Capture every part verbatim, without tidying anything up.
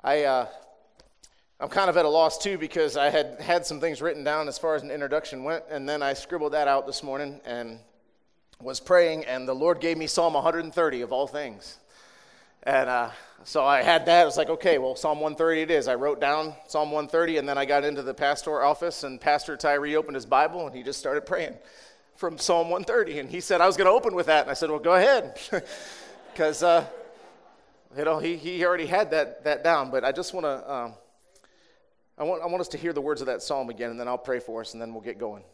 I, uh, I'm kind of at a loss, too, because I had had some things written down as far as an introduction went, and then I scribbled that out this morning and was praying, and the Lord gave me Psalm one hundred thirty of all things. And uh, so I had that. I was like, okay, well, Psalm one thirty it is. I wrote down Psalm one thirty, and then I got into the pastoral office, and Pastor Tyree opened his Bible, and he just started praying from Psalm one thirty. And he said, I was going to open with that. And I said, well, go ahead. Because, uh, you know, he, he already had that, that down. But I just want to, um, I want, I want us to hear the words of that psalm again, and then I'll pray for us, and then we'll get going.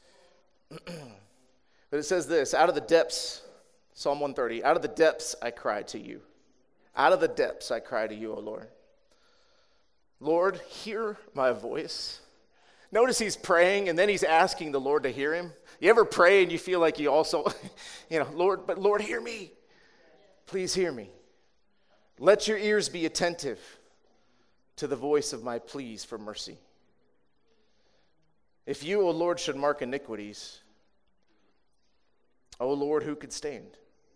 But it says this, out of the depths, Psalm one thirty, out of the depths I cry to you. Out of the depths I cry to you, O Lord. Lord, hear my voice. Notice he's praying, and then he's asking the Lord to hear him. You ever pray and you feel like you also, you know, Lord, but Lord, hear me. Please hear me. Let your ears be attentive to the voice of my pleas for mercy. If you, O Lord, should mark iniquities, O Lord, who could stand?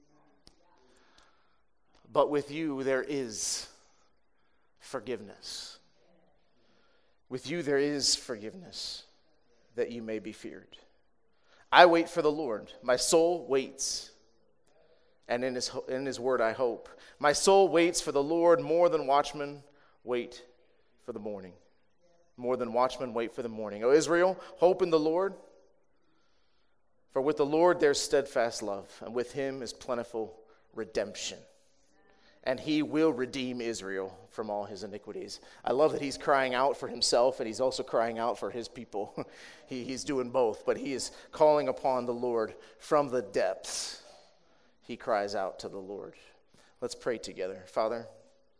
But with you there is forgiveness. With you there is forgiveness, that you may be feared. I wait for the Lord. My soul waits, and in his, in his word I hope. My soul waits for the Lord more than watchmen wait for the morning. More than watchmen wait for the morning. O Israel, hope in the Lord. For with the Lord there's steadfast love, and with him is plentiful redemption. And he will redeem Israel from all his iniquities. I love that he's crying out for himself, and he's also crying out for his people. he, he's doing both, but he is calling upon the Lord from the depths. He cries out to the Lord. Let's pray together. Father,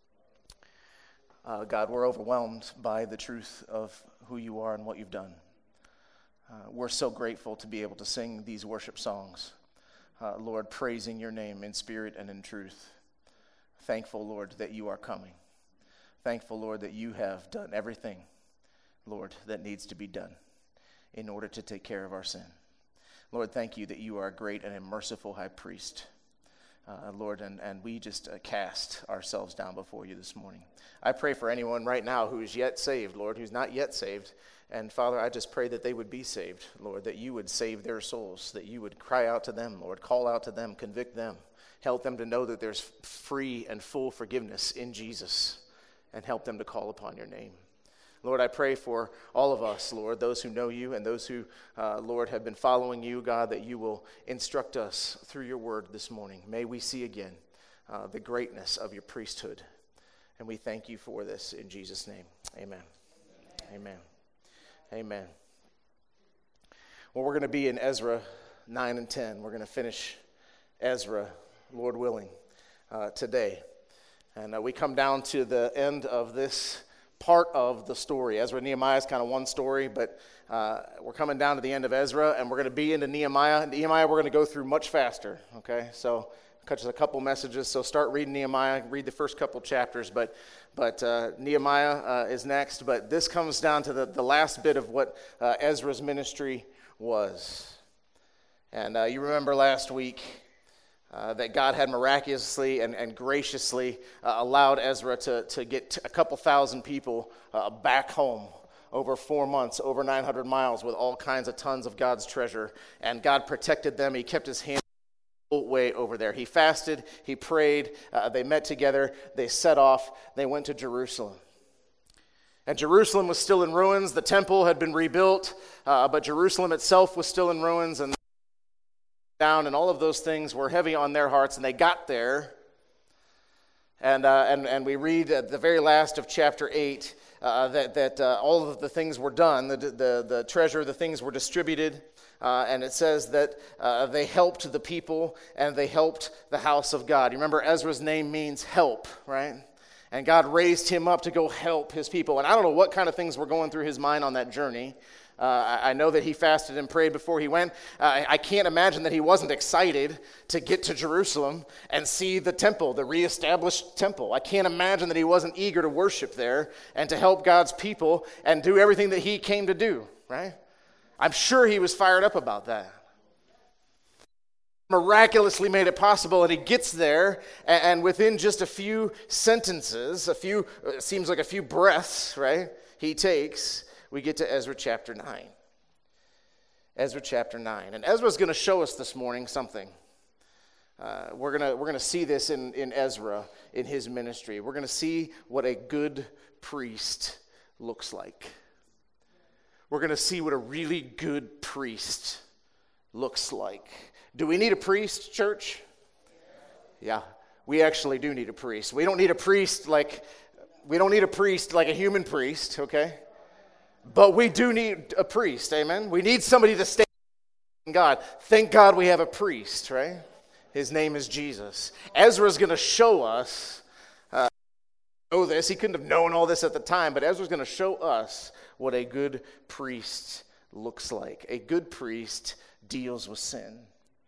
uh, God, we're overwhelmed by the truth of who you are and what you've done. Uh, we're so grateful to be able to sing these worship songs, uh, Lord, praising your name in spirit and in truth. Thankful, Lord, that you are coming. Thankful, Lord, that you have done everything, Lord, that needs to be done in order to take care of our sin. Lord, thank you that you are a great and a merciful high priest. Uh, Lord, and, and we just uh, cast ourselves down before you this morning. I pray for anyone right now who is yet saved, Lord, who's not yet saved. And Father, I just pray that they would be saved, Lord, that you would save their souls, that you would cry out to them, Lord, call out to them, convict them. Help them to know that there's free and full forgiveness in Jesus, and help them to call upon your name. Lord, I pray for all of us, Lord, those who know you and those who, uh, Lord, have been following you, God, that you will instruct us through your word this morning. May we see again uh, the greatness of your priesthood. And we thank you for this in Jesus' name. Amen. Amen. Amen. Well, we're going to be in Ezra nine and ten. We're going to finish Ezra, Lord willing, uh, today. And uh, we come down to the end of this part of the story. Ezra and Nehemiah is kind of one story, but uh, we're coming down to the end of Ezra, and we're going to be into Nehemiah. Nehemiah we're going to go through much faster, okay? So just a couple messages, so start reading Nehemiah, read the first couple chapters, but but uh, Nehemiah uh, is next. But this comes down to the, the last bit of what uh, Ezra's ministry was. And uh, you remember last week, Uh, that God had miraculously and, and graciously uh, allowed Ezra to, to get t- a couple thousand people uh, back home over four months, over nine hundred miles, with all kinds of tons of God's treasure. And God protected them. He kept his hand the whole way over there. He fasted. He prayed. Uh, they met together. They set off. They went to Jerusalem. And Jerusalem was still in ruins. The temple had been rebuilt, uh, but Jerusalem itself was still in ruins. And down, and all of those things were heavy on their hearts, and they got there, and uh, and and we read at the very last of chapter eight uh, that that uh, all of the things were done, the the the treasure, the things were distributed, uh, and it says that uh, they helped the people and they helped the house of God. You remember Ezra's name means help, right? And God raised him up to go help his people, and I don't know what kind of things were going through his mind on that journey. Uh, I know that he fasted and prayed before he went. Uh, I can't imagine that he wasn't excited to get to Jerusalem and see the temple, the reestablished temple. I can't imagine that he wasn't eager to worship there and to help God's people and do everything that he came to do, right? I'm sure he was fired up about that. miraculously made it possible, and he gets there, and, and within just a few sentences, a few, it seems like a few breaths, right, he takes, we get to Ezra chapter nine. Ezra chapter nine. And Ezra's going to show us this morning something. Uh, we're going to we're going to see this in, in Ezra, in his ministry. We're going to see what a good priest looks like. We're going to see what a really good priest looks like. Do we need a priest, church? Yeah, we actually do need a priest. We don't need a priest like we don't need a priest like a human priest, okay? But we do need a priest, amen? We need somebody to stand in God. Thank God we have a priest, right? His name is Jesus. Ezra's going to show us, uh, know this. He couldn't have known all this at the time, but Ezra's going to show us what a good priest looks like. A good priest deals with sin.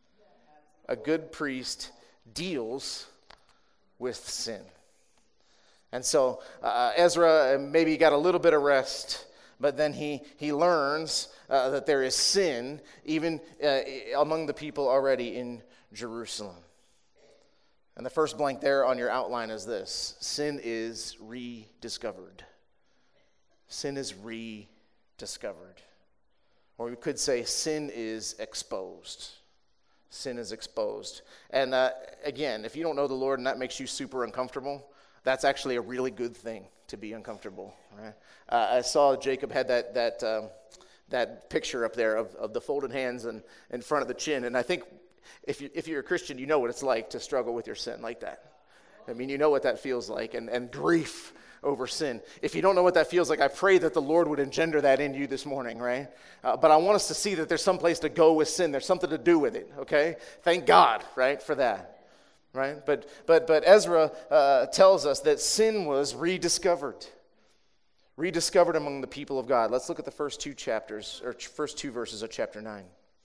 A good priest deals with sin. And so uh, Ezra maybe got a little bit of rest, but then he, he learns uh, that there is sin even uh, among the people already in Jerusalem. And the first blank there on your outline is this: sin is rediscovered. Sin is rediscovered. Or we could say sin is exposed. Sin is exposed. And uh, again, if you don't know the Lord and that makes you super uncomfortable, that's actually a really good thing, to be uncomfortable. Right? Uh, I saw Jacob had that that um, that picture up there of, of the folded hands and in front of the chin. And I think if you if you're a Christian, you know what it's like to struggle with your sin like that. I mean, you know what that feels like, and, and grief over sin. If you don't know what that feels like, I pray that the Lord would engender that in you this morning, right? Uh, but I want us to see that there's some place to go with sin. There's something to do with it, okay? Thank God, right, for that, right? But but but Ezra uh, tells us that sin was rediscovered, rediscovered among the people of God. Let's look at the first two chapters, or first two verses of chapter nine.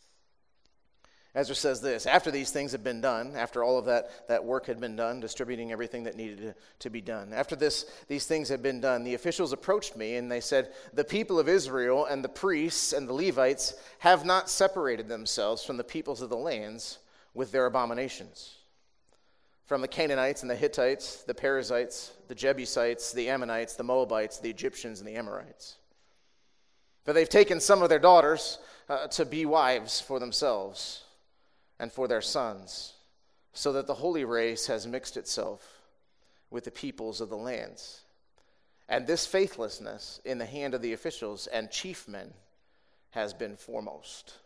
Ezra says this: after these things had been done, after all of that, that work had been done, distributing everything that needed to, to be done, after this these things had been done, the officials approached me and they said, "The people of Israel and the priests and the Levites have not separated themselves from the peoples of the lands with their abominations. From the Canaanites and the Hittites, the Perizzites, the Jebusites, the Ammonites, the Moabites, the Egyptians, and the Amorites. For they've taken some of their daughters uh, to be wives for themselves and for their sons, so that the holy race has mixed itself with the peoples of the lands. And this faithlessness in the hand of the officials and chief men has been foremost.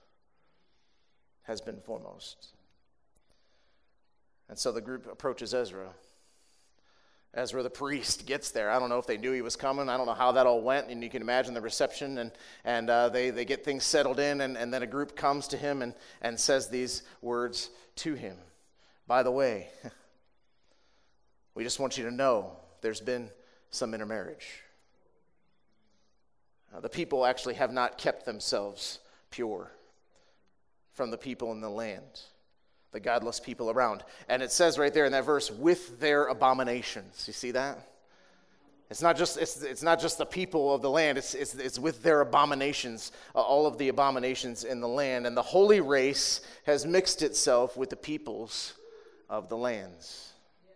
Has been foremost. And so the group approaches Ezra. Ezra the priest gets there. I don't know if they knew he was coming. I don't know how that all went. And you can imagine the reception. And, and uh, they, they get things settled in. And, and then a group comes to him and, and says these words to him. By the way, we just want you to know there's been some intermarriage. Uh, the people actually have not kept themselves pure from the people in the land, the godless people around. And it says right there in that verse, with their abominations. You see that? It's not just it's it's not just the people of the land. It's it's, it's with their abominations, uh, all of the abominations in the land. And the holy race has mixed itself with the peoples of the lands.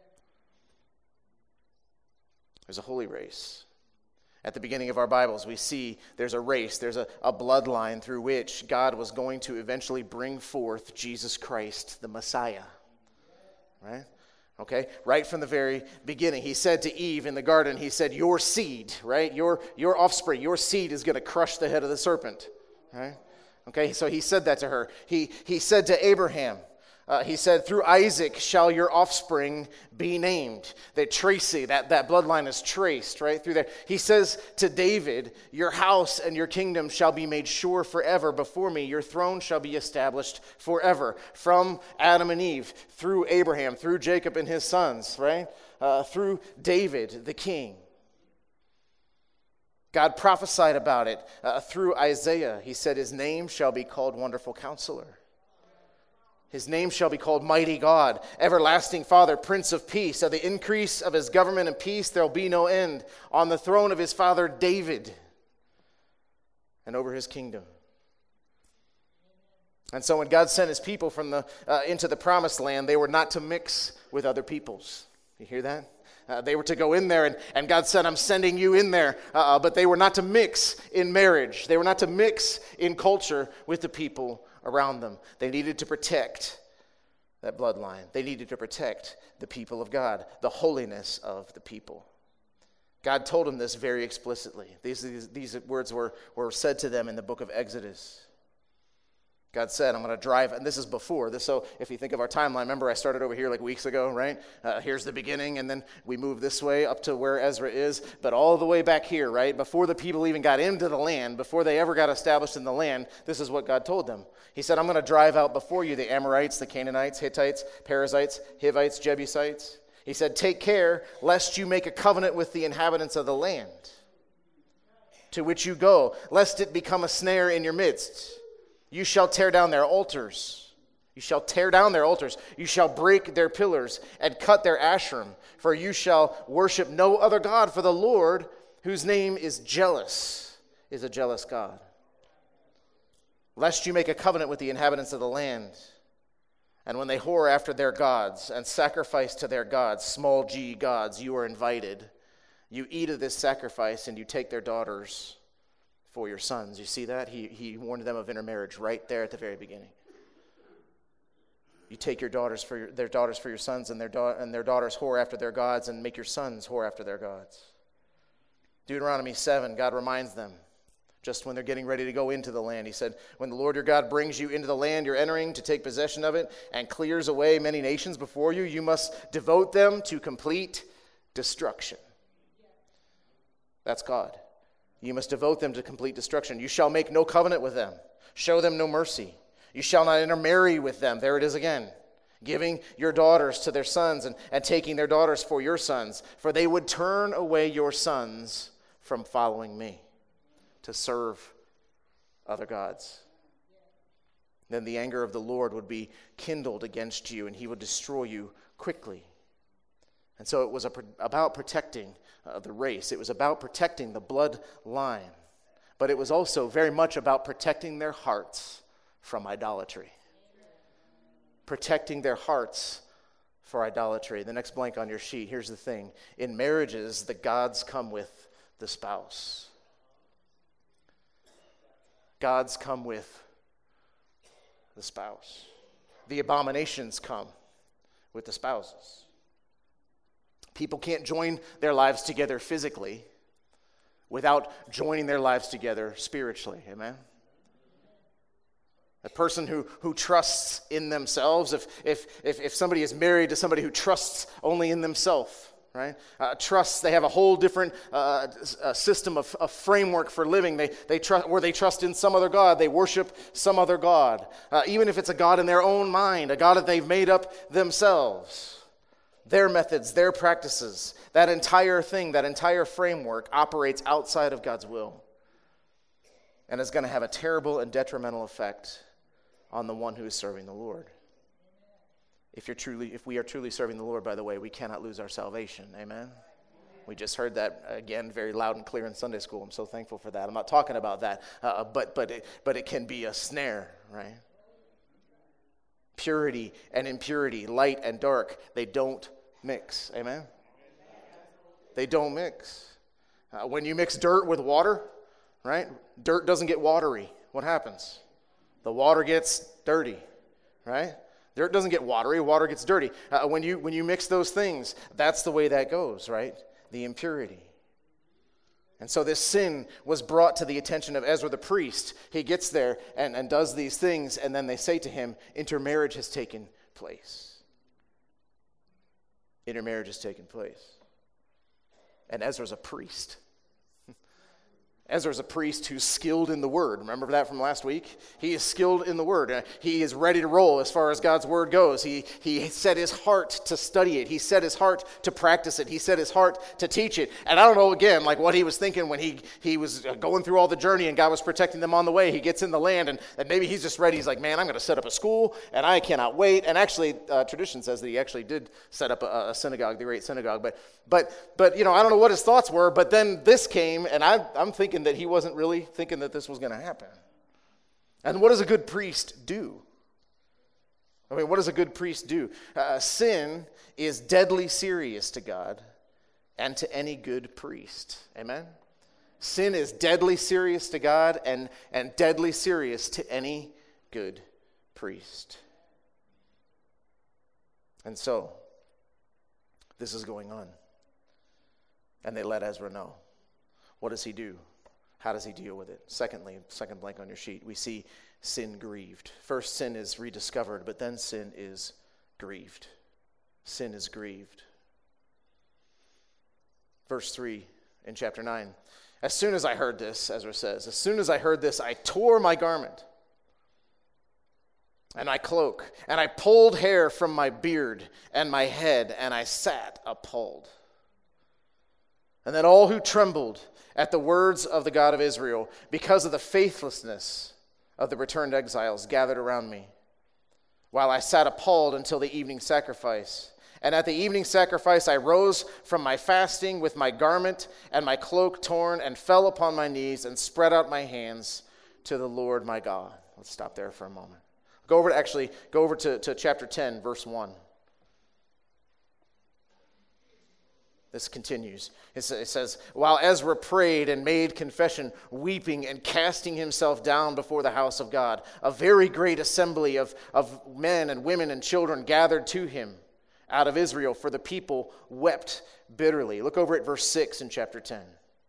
There's a holy race. At the beginning of our Bibles, we see there's a race, there's a, a bloodline through which God was going to eventually bring forth Jesus Christ, the Messiah. Right? Okay? Right from the very beginning. He said to Eve in the garden, he said, your seed, right? Your, your offspring, your seed is going to crush the head of the serpent. Right? Okay? So he said that to her. He, he said to Abraham, Uh, he said, through Isaac shall your offspring be named. That Tracy, that, that bloodline is traced right through there. He says to David, your house and your kingdom shall be made sure forever before me. Your throne shall be established forever. From Adam and Eve, through Abraham, through Jacob and his sons, right? Uh, through David, the king. God prophesied about it uh, through Isaiah. He said, his name shall be called Wonderful Counselor. His name shall be called Mighty God, Everlasting Father, Prince of Peace. Of the increase of his government and peace there will be no end on the throne of his father David and over his kingdom. And so when God sent his people from the uh, into the promised land, they were not to mix with other peoples. You hear that? Uh, they were to go in there, and, and God said, I'm sending you in there. Uh, but they were not to mix in marriage. They were not to mix in culture with the people around them. They needed to protect that bloodline. They needed to protect the people of God, the holiness of the people. God told them this very explicitly. These, these, these words were, were said to them in the book of Exodus. God said, I'm going to drive, and this is before. This, so if you think of our timeline, remember I started over here like weeks ago, right? Uh, here's the beginning, and then we move this way up to where Ezra is. But all the way back here, right, before the people even got into the land, before they ever got established in the land, this is what God told them. He said, I'm going to drive out before you the Amorites, the Canaanites, Hittites, Perizzites, Hivites, Jebusites. He said, take care lest you make a covenant with the inhabitants of the land to which you go, lest it become a snare in your midst. You shall tear down their altars. You shall tear down their altars. You shall break their pillars and cut their Asherim. For you shall worship no other God, for the Lord, whose name is jealous, is a jealous God. Lest you make a covenant with the inhabitants of the land. And when they whore after their gods and sacrifice to their gods, small g gods, you are invited. You eat of this sacrifice and you take their daughters for your sons. You see that? He, he warned them of intermarriage right there at the very beginning. You take your daughters for your, their daughters for your sons, and their da- and their daughters whore after their gods, and make your sons whore after their gods. Deuteronomy seven, God reminds them, just when they're getting ready to go into the land. He said, when the Lord your God brings you into the land you're entering to take possession of it and clears away many nations before you, you must devote them to complete destruction. That's God. You must devote them to complete destruction. You shall make no covenant with them. Show them no mercy. You shall not intermarry with them. There it is again. Giving your daughters to their sons and, and taking their daughters for your sons. For they would turn away your sons from following me to serve other gods. Then the anger of the Lord would be kindled against you, and he would destroy you quickly. And so it was a, about protecting uh, the race. It was about protecting the bloodline. But it was also very much about protecting their hearts from idolatry. Protecting their hearts for idolatry. The next blank on your sheet, here's the thing. In marriages, the gods come with the spouse. Gods come with the spouse. The abominations come with the spouses. People can't join their lives together physically without joining their lives together spiritually. Amen? A person who, who trusts in themselves, if, if, if, if somebody is married to somebody who trusts only in themselves, right? Uh, trusts, they have a whole different uh, uh, system of, of framework for living. They, they trust, where they trust in some other God. They worship some other God. Uh, even if it's a God in their own mind, a God that they've made up themselves. Their methods, their practices, that entire thing, that entire framework operates outside of God's will and is going to have a terrible and detrimental effect on the one who is serving the Lord. If you're truly, if we are truly serving the Lord, by the way, we cannot lose our salvation. Amen? We just heard that again very loud and clear in Sunday school. I'm so thankful for that. I'm not talking about that, uh, but but it, but it can be a snare, right? Purity and impurity, light and dark, they don't mix. Amen? They don't mix. Uh, when you mix dirt with water, right? Dirt doesn't get watery. What happens? The water gets dirty, right? Dirt doesn't get watery. Water gets dirty. Uh, when you when you mix those things, that's the way that goes, right? The impurity. And so this sin was brought to the attention of Ezra the priest. He gets there and, and does these things, and then they say to him, intermarriage has taken place. Intermarriage has taken place. And Ezra's a priest. Ezra's a priest who's skilled in the word. Remember that from last week? He is skilled in the word. Uh, he is ready to roll as far as God's word goes. He, he set his heart to study it. He set his heart to practice it. He set his heart to teach it. And I don't know, again, like what he was thinking when he, he was going through all the journey and God was protecting them on the way. He gets in the land and, and maybe he's just ready. He's like, man, I'm going to set up a school and I cannot wait. And actually, uh, tradition says that he actually did set up a, a synagogue, the great synagogue. But, but, but, you know, I don't know what his thoughts were, but then this came and I, I'm thinking that he wasn't really thinking that this was going to happen. And what does a good priest do? I mean, what does a good priest do? Uh, sin is deadly serious to God and to any good priest. Amen? Sin is deadly serious to God and, and deadly serious to any good priest. And so, this is going on. And they let Ezra know. What does he do? How does he deal with it? Secondly, second blank on your sheet, we see sin grieved. First, sin is rediscovered, but then sin is grieved. Sin is grieved. Verse three in chapter nine. As soon as I heard this, Ezra says, as soon as I heard this, I tore my garment and my cloak, and I pulled hair from my beard and my head, and I sat appalled. And then all who trembled at the words of the God of Israel, because of the faithlessness of the returned exiles, gathered around me, while I sat appalled until the evening sacrifice. And at the evening sacrifice I rose from my fasting with my garment and my cloak torn, and fell upon my knees and spread out my hands to the Lord my God. Let's stop there for a moment. Go over to, actually, go over to, to chapter ten, verse one. This continues. It says, while Ezra prayed and made confession, weeping and casting himself down before the house of God, a very great assembly of, of men and women and children gathered to him out of Israel, for the people wept bitterly. Look over at verse six in chapter ten.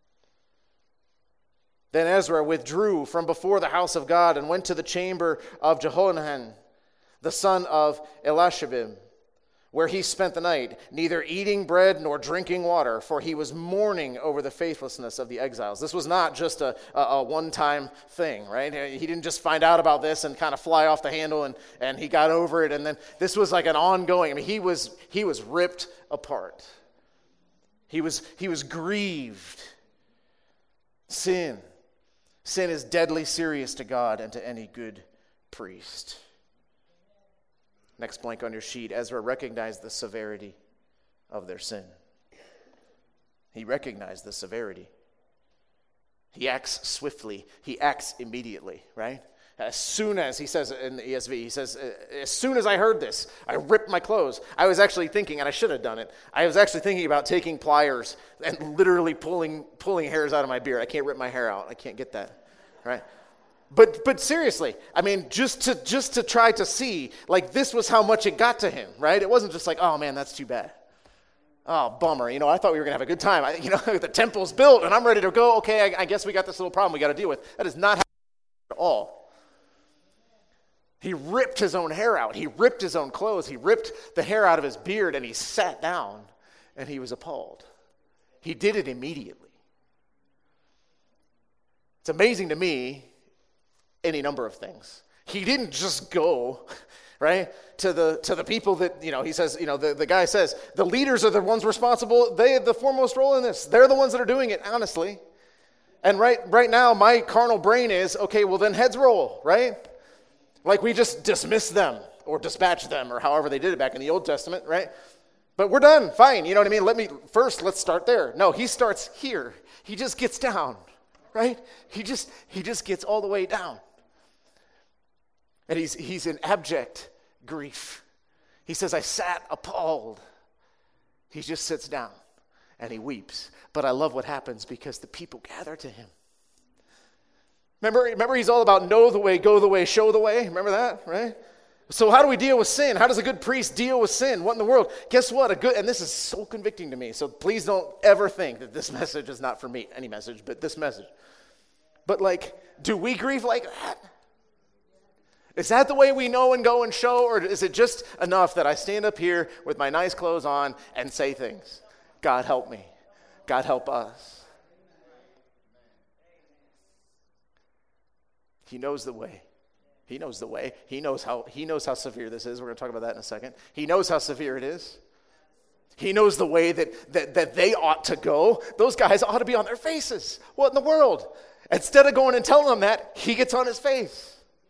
Then Ezra withdrew from before the house of God and went to the chamber of Jehohanan, the son of Elishabib, where he spent the night, neither eating bread nor drinking water, for he was mourning over the faithlessness of the exiles. This was not just a, a, a one-time thing, right? He didn't just find out about this and kind of fly off the handle and, and he got over it. And then this was like an ongoing, I mean, he was he was ripped apart. He was he was grieved. Sin. Sin is deadly serious to God and to any good priest. Next blank on your sheet, Ezra recognized the severity of their sin. He recognized the severity. He acts swiftly. He acts immediately, right? As soon as, he says in the E S V, he says, as soon as I heard this, I ripped my clothes. I was actually thinking, and I should have done it, I was actually thinking about taking pliers and literally pulling pulling hairs out of my beard. I can't rip my hair out. I can't get that, right? But but seriously, I mean, just to just to try to see, like, this was how much it got to him, right? It wasn't just like, oh man, that's too bad. Oh, bummer. You know, I thought we were going to have a good time. I, you know, the temple's built and I'm ready to go. Okay, I, I guess we got this little problem we got to deal with. That is not how at all. He ripped his own hair out. He ripped his own clothes. He ripped the hair out of his beard, and he sat down and he was appalled. He did it immediately. It's amazing to me, any number of things. He didn't just go, right, to the to the people that, you know, he says, you know, the, the guy says, the leaders are the ones responsible. They have the foremost role in this. They're the ones that are doing it, honestly. And right right now, my carnal brain is, okay, well then heads roll, right? Like we just dismiss them or dispatch them or however they did it back in the Old Testament, right? But we're done, fine, you know what I mean? Let me, first, let's start there. No, he starts here. He just gets down, right? He just he just gets all the way down. And he's he's in abject grief. He says, I sat appalled. He just sits down and he weeps. But I love what happens because the people gather to him. Remember, remember he's all about know the way, go the way, show the way. Remember that, right? So how do we deal with sin? How does a good priest deal with sin? What in the world? Guess what? A good, and this is so convicting to me, so please don't ever think that this message is not for me, any message, but this message. But like, do we grieve like that? Is that the way we know and go and show, or is it just enough that I stand up here with my nice clothes on and say things? God help me. God help us. He knows the way. He knows the way. He knows how he knows how severe this is. We're going to talk about that in a second. He knows how severe it is. He knows the way that, that, that they ought to go. Those guys ought to be on their faces. What in the world? Instead of going and telling them that, he gets on his face.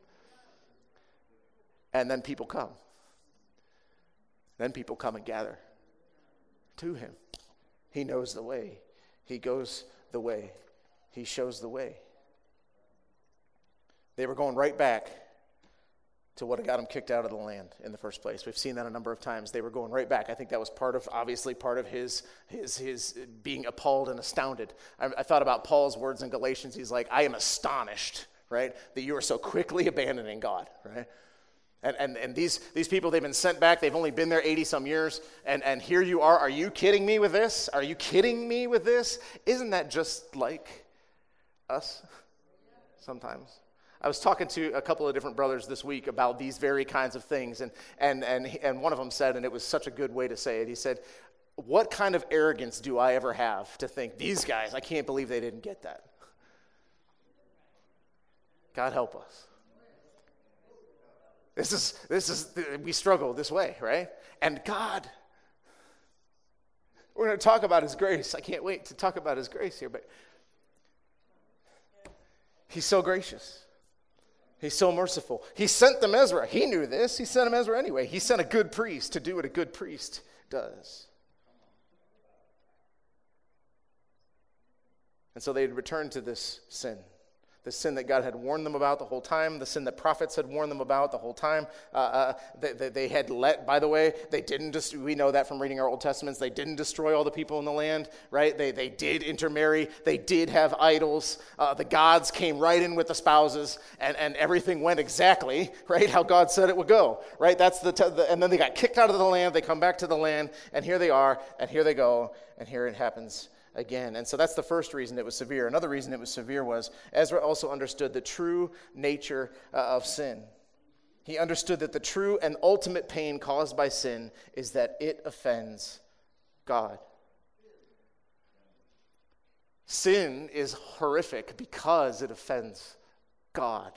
And then people come. Then people come and gather to him. He knows the way. He goes the way. He shows the way. They were going right back to what got them kicked out of the land in the first place. We've seen that a number of times. They were going right back. I think that was part of, obviously, part of his his his being appalled and astounded. I, I thought about Paul's words in Galatians. He's like, I am astonished, right, that you are so quickly abandoning God, right? And and and these these people, they've been sent back. They've only been there eighty-some years, and, and here you are. Are you kidding me with this? Are you kidding me with this? Isn't that just like us sometimes? I was talking to a couple of different brothers this week about these very kinds of things, and and and and one of them said, and it was such a good way to say it, he said, what kind of arrogance do I ever have to think, these guys, I can't believe they didn't get that? God help us. This is, this is, we struggle this way, right? And God, we're going to talk about his grace. I can't wait to talk about his grace here, but he's so gracious. He's so merciful. He sent them Ezra. He knew this. He sent him Ezra anyway. He sent a good priest to do what a good priest does. And so they had returned to this sin. The sin that God had warned them about the whole time, the sin that prophets had warned them about the whole time. Uh, uh, they, they, they had let, by the way, they didn't, just, we know that from reading our Old Testaments, they didn't destroy all the people in the land, right? They they did intermarry, they did have idols. Uh, the gods came right in with the spouses, and, and everything went exactly, right, how God said it would go, right? That's the, te- the and then they got kicked out of the land, they come back to the land, and here they are, and here they go, and here it happens again. And so that's the first reason it was severe. Another reason it was severe was Ezra also understood the true nature uh, of sin. He understood that the true and ultimate pain caused by sin is that it offends God. Sin is horrific because it offends God.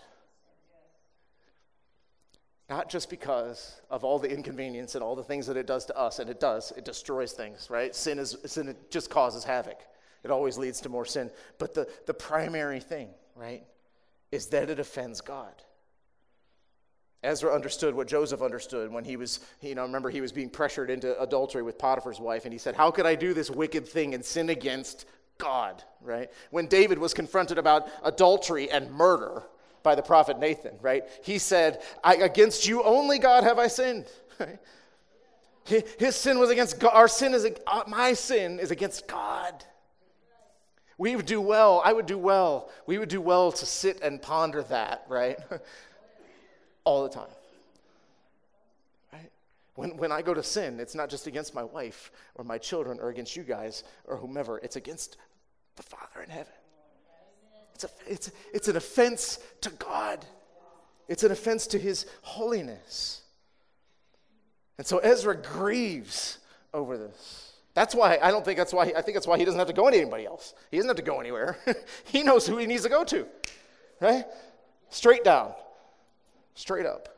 Not just because of all the inconvenience and all the things that it does to us, and it does, it destroys things, right? Sin is sin, it just causes havoc. It always leads to more sin. But the, the primary thing, right, is that it offends God. Ezra understood what Joseph understood when he was, you know, remember he was being pressured into adultery with Potiphar's wife, and he said, how could I do this wicked thing and sin against God, right? When David was confronted about adultery and murder by the prophet Nathan, right? He said, I, against you only, God, have I sinned. Right? His, his sin was against God. Our sin is, uh, my sin is against God. We would do well, I would do well, we would do well to sit and ponder that, right? All the time. Right? When, when I go to sin, it's not just against my wife or my children or against you guys or whomever. It's against the Father in heaven. It's, a, it's, it's an offense to God. It's an offense to his holiness. And so Ezra grieves over this. That's why, I don't think that's why, I think that's why he doesn't have to go to anybody else. He doesn't have to go anywhere. He knows who he needs to go to, right? Straight down, straight up.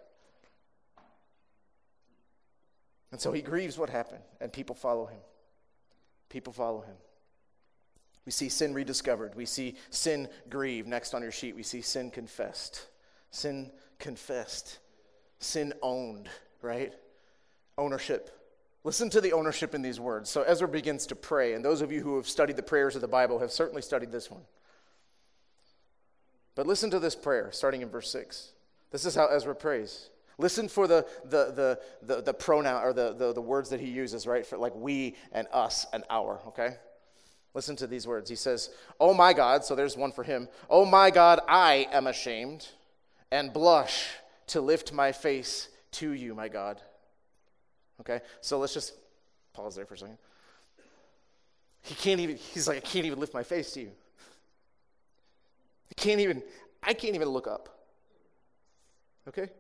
And so he grieves what happened, and people follow him. People follow him. We see sin rediscovered. We see sin grieved. Next on your sheet, we see sin confessed. Sin confessed. Sin owned, right? Ownership. Listen to the ownership in these words. So Ezra begins to pray, and those of you who have studied the prayers of the Bible have certainly studied this one. But listen to this prayer, starting in verse six. This is how Ezra prays. Listen for the the the the, the pronoun, or the, the, the words that he uses, right? For like we and us and our, okay? Listen to these words. He says, oh my God, so there's one for him. Oh my God, I am ashamed and blush to lift my face to you, my God. Okay, so let's just pause there for a second. He can't even, he's like, I can't even lift my face to you. I can't even, I can't even look up. Okay?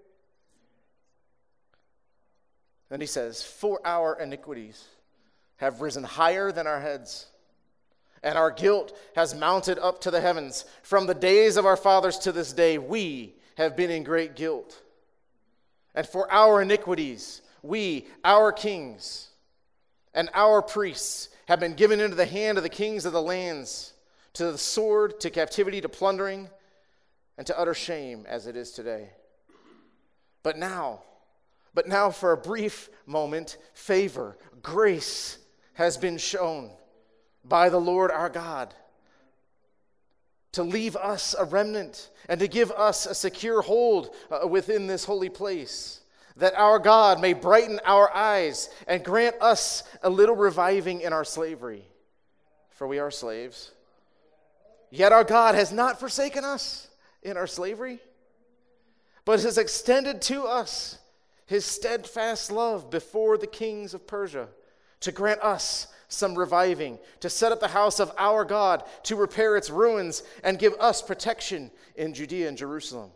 Then he says, for our iniquities have risen higher than our heads, and our guilt has mounted up to the heavens. From the days of our fathers to this day, we have been in great guilt. And for our iniquities, we, our kings, and our priests have been given into the hand of the kings of the lands, to the sword, to captivity, to plundering, and to utter shame, as it is today. But now, but now for a brief moment, favor, grace has been shown by the Lord our God. to leave us a remnant and to give us a secure hold uh, within this holy place, that our God may brighten our eyes and grant us a little reviving in our slavery. For we are slaves. Yet our God has not forsaken us in our slavery, but has extended to us his steadfast love before the kings of Persia, to grant us some reviving, to set up the house of our God, to repair its ruins, and give us protection in Judea and Jerusalem.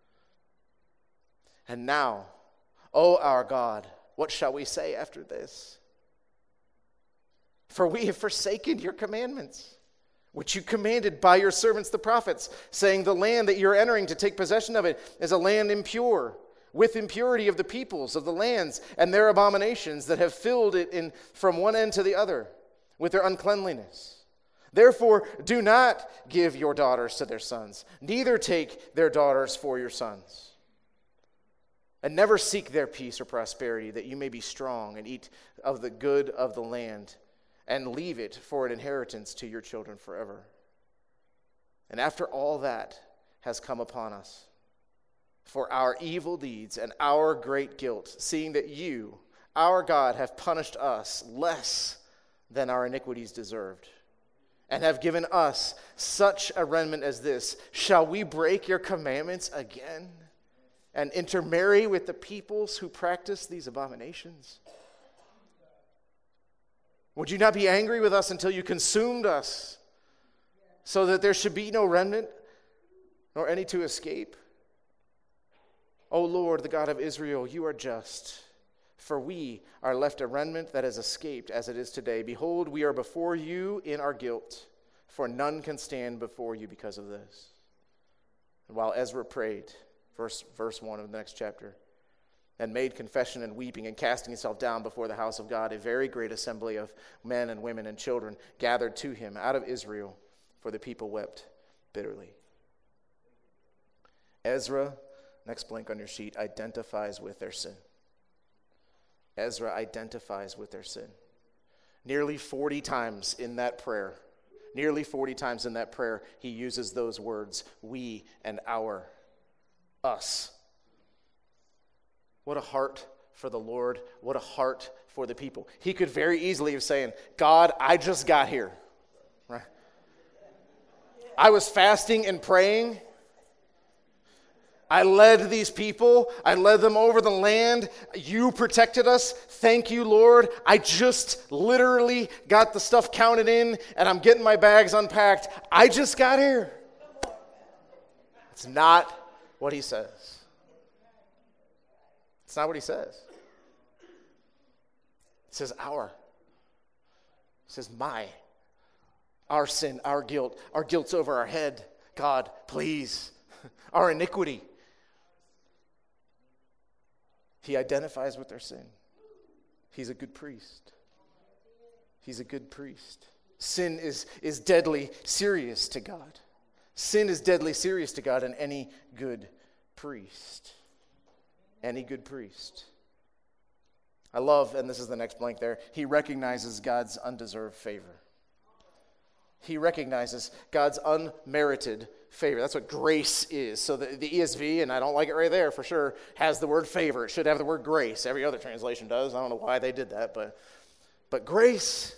And now, O our God, what shall we say after this? For we have forsaken your commandments, which you commanded by your servants the prophets, saying, the land that you're entering to take possession of it is a land impure, with impurity of the peoples of the lands and their abominations that have filled it in from one end to the other with their uncleanliness. Therefore, do not give your daughters to their sons, neither take their daughters for your sons. And never seek their peace or prosperity, that you may be strong and eat of the good of the land, and leave it for an inheritance to your children forever. And after all that has come upon us, for our evil deeds and our great guilt, seeing that you, our God, have punished us less than our iniquities deserved, and have given us such a remnant as this, shall we break your commandments again and intermarry with the peoples who practice these abominations? Would you not be angry with us until you consumed us, so that there should be no remnant, nor any to escape? O Lord, the God of Israel, you are just, for we are left a remnant that has escaped as it is today. Behold, we are before you in our guilt, for none can stand before you because of this. And while Ezra prayed, verse, verse one of the next chapter, and made confession and weeping and casting himself down before the house of God, a very great assembly of men and women and children gathered to him out of Israel, for the people wept bitterly. Ezra, next blank on your sheet, identifies with their sin. Ezra identifies with their sin. Nearly forty times in that prayer, nearly forty times in that prayer, he uses those words, we and our, us. What a heart for the Lord. What a heart for the people. He could very easily have said, God, I just got here. Right? I was fasting and praying. I led these people. I led them over the land. You protected us. Thank you, Lord. I just literally got the stuff counted in, and I'm getting my bags unpacked. I just got here. It's not what he says. It's not what he says. It says our. It says my. Our sin, our guilt. Our guilt's over our head. God, please. Our iniquity. He identifies with their sin. He's a good priest. He's a good priest. Sin is, is deadly serious to God. Sin is deadly serious to God, and any good priest. Any good priest. I love, and this is the next blank there, he recognizes God's undeserved favor. He recognizes God's unmerited favor. That's what grace is. So the, the E S V, and I don't like it right there for sure, has the word favor. It should have the word grace. Every other translation does. I don't know why they did that, but but grace.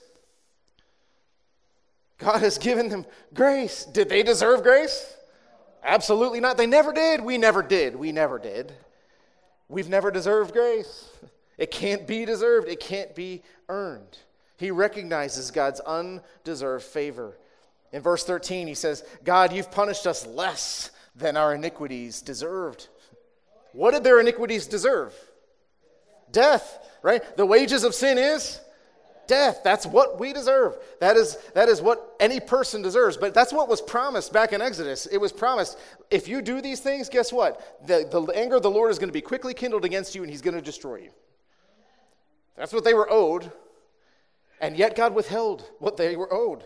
God has given them grace. Did they deserve grace? Absolutely not. They never did. We never did. We never did. We've never deserved grace. It can't be deserved. It can't be earned. He recognizes God's undeserved favor. In verse thirteen, he says, God, you've punished us less than our iniquities deserved. What did their iniquities deserve? Death, right? The wages of sin is death. That's what we deserve. That is, that is what any person deserves. But that's what was promised back in Exodus. It was promised, if you do these things, guess what? The, the anger of the Lord is going to be quickly kindled against you, and he's going to destroy you. That's what they were owed. And yet God withheld what they were owed.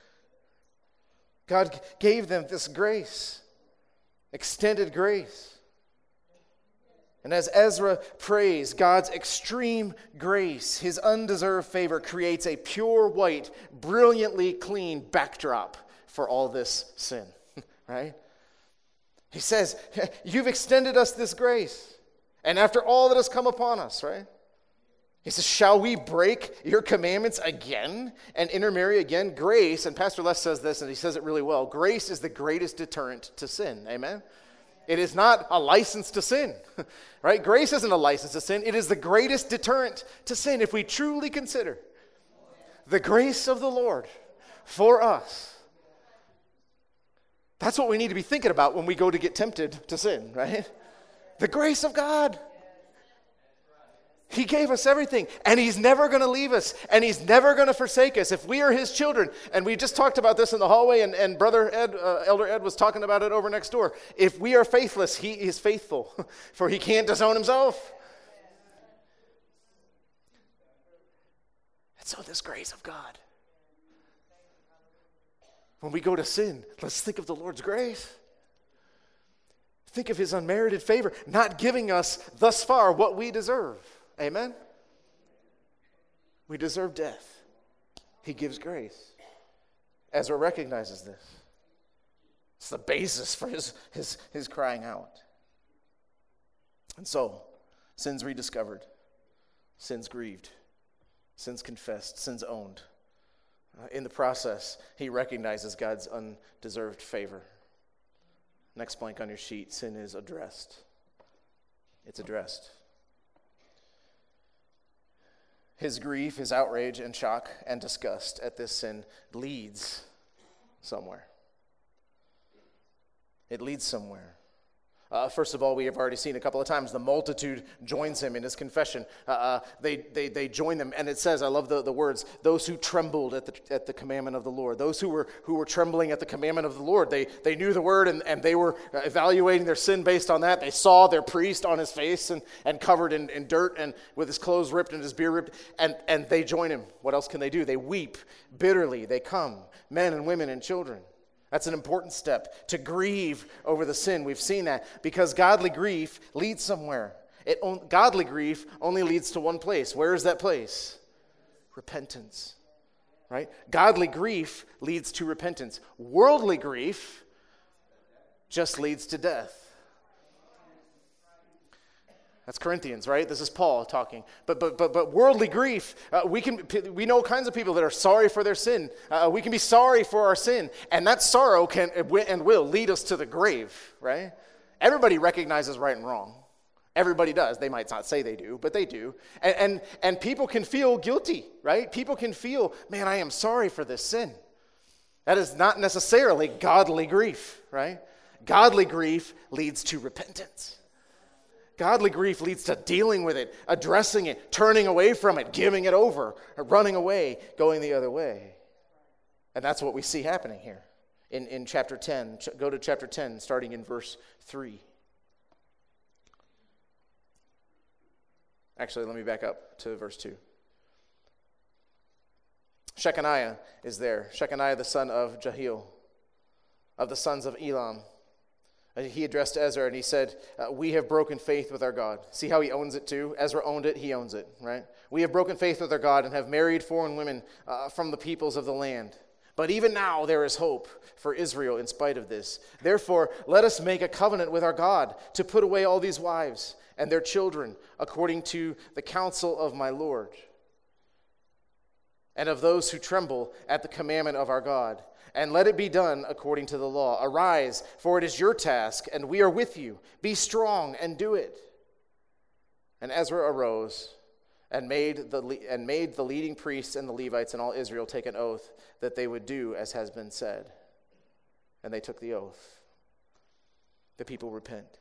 God gave them this grace, extended grace. And as Ezra prays, God's extreme grace, his undeserved favor, creates a pure white, brilliantly clean backdrop for all this sin. right? He says, you've extended us this grace. And after all that has come upon us, right? He says, shall we break your commandments again and intermarry again? Grace, and Pastor Les says this, and he says it really well, grace is the greatest deterrent to sin. Amen? It is not a license to sin, right? Grace isn't a license to sin. It is the greatest deterrent to sin if we truly consider the grace of the Lord for us. That's what we need to be thinking about when we go to get tempted to sin, right? The grace of God. He gave us everything, and he's never going to leave us, and he's never going to forsake us. If we are his children, and we just talked about this in the hallway, and, and Brother Ed, uh, Elder Ed was talking about it over next door. If we are faithless, he is faithful, for he can't disown himself. And so this grace of God. When we go to sin, let's think of the Lord's grace. Think of his unmerited favor, not giving us thus far what we deserve. Amen? We deserve death. He gives grace. Ezra recognizes this. It's the basis for his, his, his crying out. And so, sins rediscovered, sins grieved, sins confessed, sins owned. Uh, in the process, he recognizes God's undeserved favor. Next blank on your sheet, sin is addressed. It's addressed. His grief, his outrage and shock and disgust at this sin leads somewhere. It leads somewhere. Uh, first of all, we have already seen a couple of times, the multitude joins him in his confession. Uh, uh, they, they, they join them, and it says, I love the, the words, those who trembled at the, at the commandment of the Lord. Those who were who were trembling at the commandment of the Lord. They, they knew the word, and, and they were evaluating their sin based on that. They saw their priest on his face and, and covered in, in dirt and with his clothes ripped and his beard ripped, and, and they join him. What else can they do? They weep bitterly. They come, men and women and children. That's an important step, to grieve over the sin. We've seen that because godly grief leads somewhere. It on, godly grief only leads to one place. Where is that place? Repentance, right? Godly grief leads to repentance. Worldly grief just leads to death. That's Corinthians, right? This is Paul talking. But but but but worldly grief, uh, we can we know kinds of people that are sorry for their sin. Uh, we can be sorry for our sin, and that sorrow can and will lead us to the grave, right? Everybody recognizes right and wrong. Everybody does. They might not say they do, but they do. And and, and people can feel guilty, right? People can feel, man, I am sorry for this sin. That is not necessarily godly grief, right? Godly grief leads to repentance. Godly grief leads to dealing with it, addressing it, turning away from it, giving it over, running away, going the other way. And that's what we see happening here in, in chapter ten. Go to chapter ten, starting in verse three. Actually, let me back up to verse two. Shechaniah is there. Shechaniah, the son of Jehiel, of the sons of Elam. He addressed Ezra and he said, uh, we have broken faith with our God. See how he owns it too? Ezra owned it, he owns it, right? We have broken faith with our God and have married foreign women uh, from the peoples of the land. But even now there is hope for Israel in spite of this. Therefore, let us make a covenant with our God to put away all these wives and their children according to the counsel of my Lord and of those who tremble at the commandment of our God. And let it be done according to the law. Arise, for it is your task, and we are with you. Be strong and do it. And Ezra arose and made the and made the leading priests and the Levites and all Israel take an oath that they would do as has been said. And they took the oath. The people repent.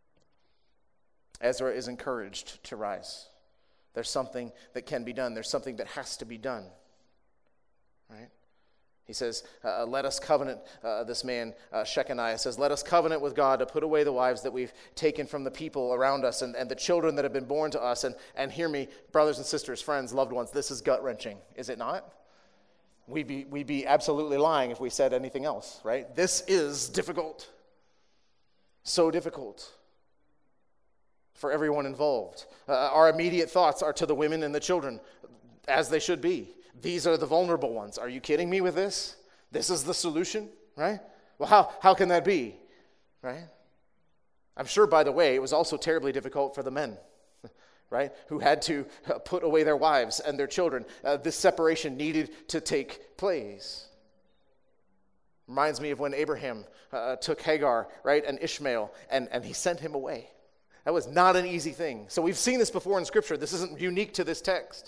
Ezra is encouraged to rise. There's something that can be done. There's something that has to be done. Right? He says, uh, let us covenant, uh, this man, uh, Shechaniah says, let us covenant with God to put away the wives that we've taken from the people around us and, and the children that have been born to us. And, and hear me, brothers and sisters, friends, loved ones, this is gut-wrenching, is it not? We'd be, we'd be absolutely lying if we said anything else, right? This is difficult. So difficult for everyone involved. Uh, our immediate thoughts are to the women and the children, as they should be. These are the vulnerable ones. Are you kidding me with this? This is the solution, right? Well, how, how can that be, right? I'm sure, by the way, it was also terribly difficult for the men, right, who had to put away their wives and their children. Uh, this separation needed to take place. Reminds me of when Abraham uh, took Hagar, right, and Ishmael, and, and he sent him away. That was not an easy thing. So we've seen this before in Scripture. This isn't unique to this text.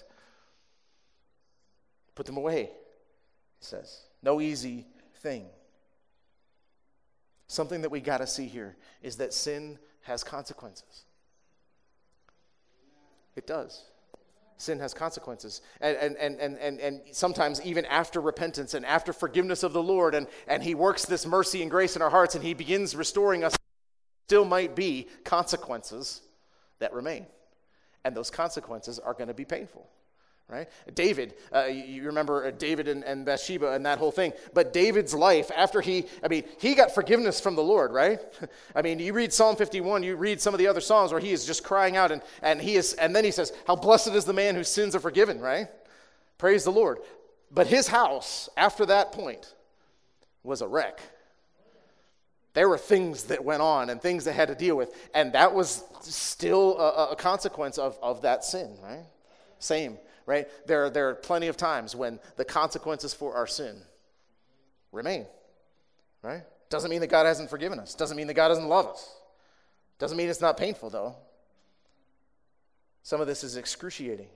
Put them away, he says. No easy thing. Something that we got to see here is that sin has consequences. It does. Sin has consequences. And, and, and, and, and, and sometimes even after repentance and after forgiveness of the Lord, and, and he works this mercy and grace in our hearts, and he begins restoring us, still might be consequences that remain. And those consequences are going to be painful. Right? David, uh, you remember David and, and Bathsheba and that whole thing. But David's life, after he, I mean, he got forgiveness from the Lord, right? I mean, you read Psalm fifty-one, you read some of the other Psalms where he is just crying out, and, and he is, and then he says, how blessed is the man whose sins are forgiven, right? Praise the Lord. But his house, after that point, was a wreck. There were things that went on and things they had to deal with, and that was still a, a consequence of, of that sin, right? Same. Right? There, there are plenty of times when the consequences for our sin remain. Right? Doesn't mean that God hasn't forgiven us. Doesn't mean that God doesn't love us. Doesn't mean it's not painful, though. Some of this is excruciating.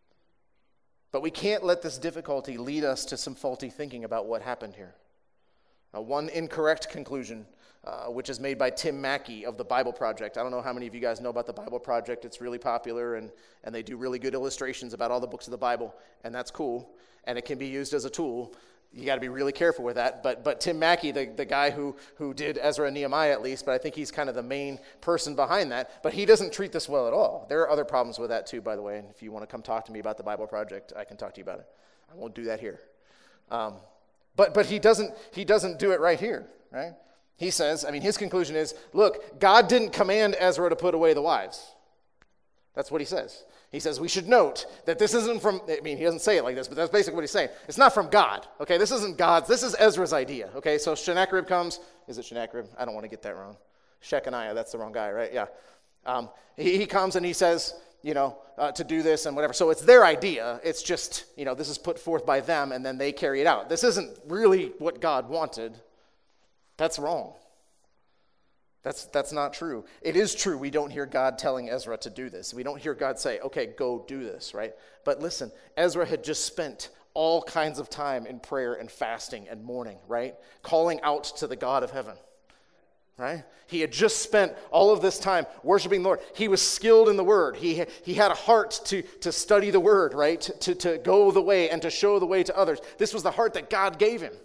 But we can't let this difficulty lead us to some faulty thinking about what happened here. Now, one incorrect conclusion, uh, which is made by Tim Mackey of the Bible Project. I don't know how many of you guys know about the Bible Project. It's really popular, and, and they do really good illustrations about all the books of the Bible, and that's cool, and it can be used as a tool. You got to be really careful with that. But but Tim Mackey, the, the guy who, who did Ezra and Nehemiah at least, but I think he's kind of the main person behind that, but he doesn't treat this well at all. There are other problems with that too, by the way, and if you want to come talk to me about the Bible Project, I can talk to you about it. I won't do that here. Um, but but he doesn't he doesn't do it right here, right? He says, I mean, his conclusion is, look, God didn't command Ezra to put away the wives. That's what he says. He says, we should note that this isn't from, I mean, he doesn't say it like this, but that's basically what he's saying. It's not from God, okay? This isn't God's, this is Ezra's idea, okay? So Sennacherib comes, is it Sennacherib? I don't want to get that wrong. Shechaniah, that's the wrong guy, right? Yeah. Um, he, he comes and he says, you know, uh, to do this and whatever. So it's their idea. It's just, you know, this is put forth by them and then they carry it out. This isn't really what God wanted. That's wrong. That's that's not true. It is true we don't hear God telling Ezra to do this. We don't hear God say, okay, go do this, right? But listen, Ezra had just spent all kinds of time in prayer and fasting and mourning, right? Calling out to the God of heaven, right? He had just spent all of this time worshiping the Lord. He was skilled in the word. He, he had a heart to, to study the word, right? To, to, to go the way and to show the way to others. This was the heart that God gave him.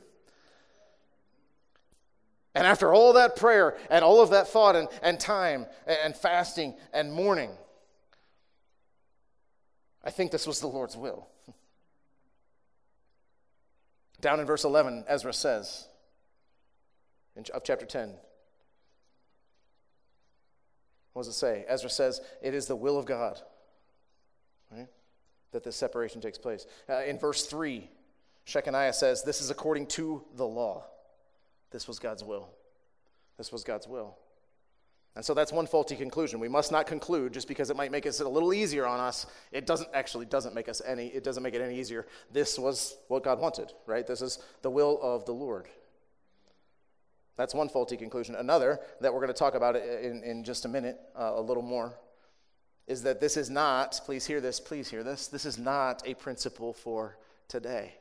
And after all that prayer and all of that thought and, and time and fasting and mourning, I think this was the Lord's will. Down in verse eleven, Ezra says, in, of chapter ten, what does it say? Ezra says, it is the will of God, right, that this separation takes place. Uh, in verse three, Shechaniah says, this is according to the law. This was God's will. This was God's will. And so that's one faulty conclusion. We must not conclude just because it might make it a little easier on us. It doesn't actually doesn't make us any, it doesn't make it any easier. This was what God wanted, right? This is the will of the Lord. That's one faulty conclusion. Another that we're going to talk about in, in just a minute, uh, a little more, is that this is not, please hear this, please hear this, this is not a principle for today.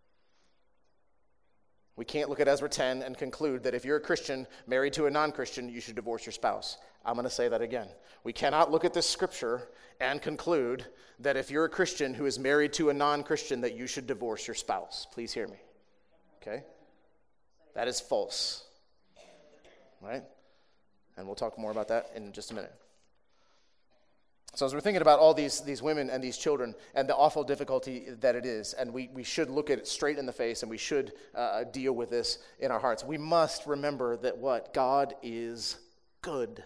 We can't look at Ezra ten and conclude that if you're a Christian married to a non-Christian, you should divorce your spouse. I'm going to say that again. We cannot look at this scripture and conclude that if you're a Christian who is married to a non-Christian, that you should divorce your spouse. Please hear me. Okay? That is false. Right? And we'll talk more about that in just a minute. So as we're thinking about all these, these women and these children and the awful difficulty that it is, and we, we should look at it straight in the face and we should uh, deal with this in our hearts, we must remember that what? God is good.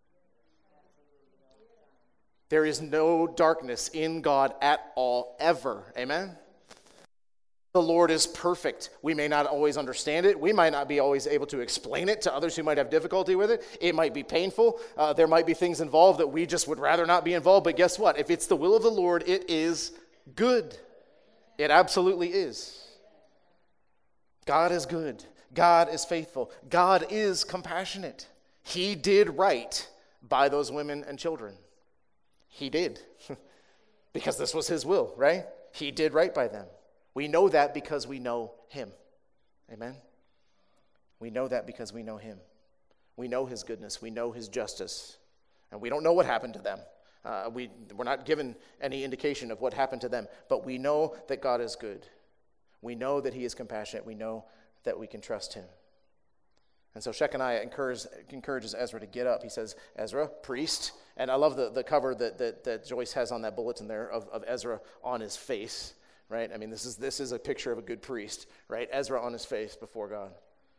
There is no darkness in God at all, ever. Amen? The Lord is perfect. We may not always understand it. We might not be always able to explain it to others who might have difficulty with it. It might be painful. Uh, there might be things involved that we just would rather not be involved. But guess what? If it's the will of the Lord, it is good. It absolutely is. God is good. God is faithful. God is compassionate. He did right by those women and children. He did. Because this was his will, right? He did right by them. We know that because we know him. Amen? We know that because we know him. We know his goodness. We know his justice. And we don't know what happened to them. Uh, we, we're not given any indication of what happened to them. But we know that God is good. We know that he is compassionate. We know that we can trust him. And so Shechaniah encourages, encourages Ezra to get up. He says, Ezra, priest. And I love the, the cover that, that, that Joyce has on that bulletin there of, of Ezra on his face. Right? I mean, this is this is a picture of a good priest, right? Ezra on his face before God.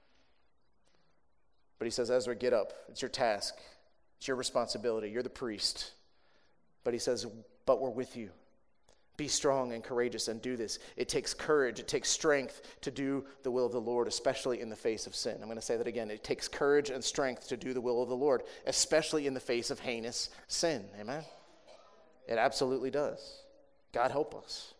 But he says, Ezra, get up. It's your task. It's your responsibility. You're the priest. But he says, but we're with you. Be strong and courageous and do this. It takes courage. It takes strength to do the will of the Lord, especially in the face of sin. I'm going to say that again. It takes courage and strength to do the will of the Lord, especially in the face of heinous sin. Amen? It absolutely does. God help us.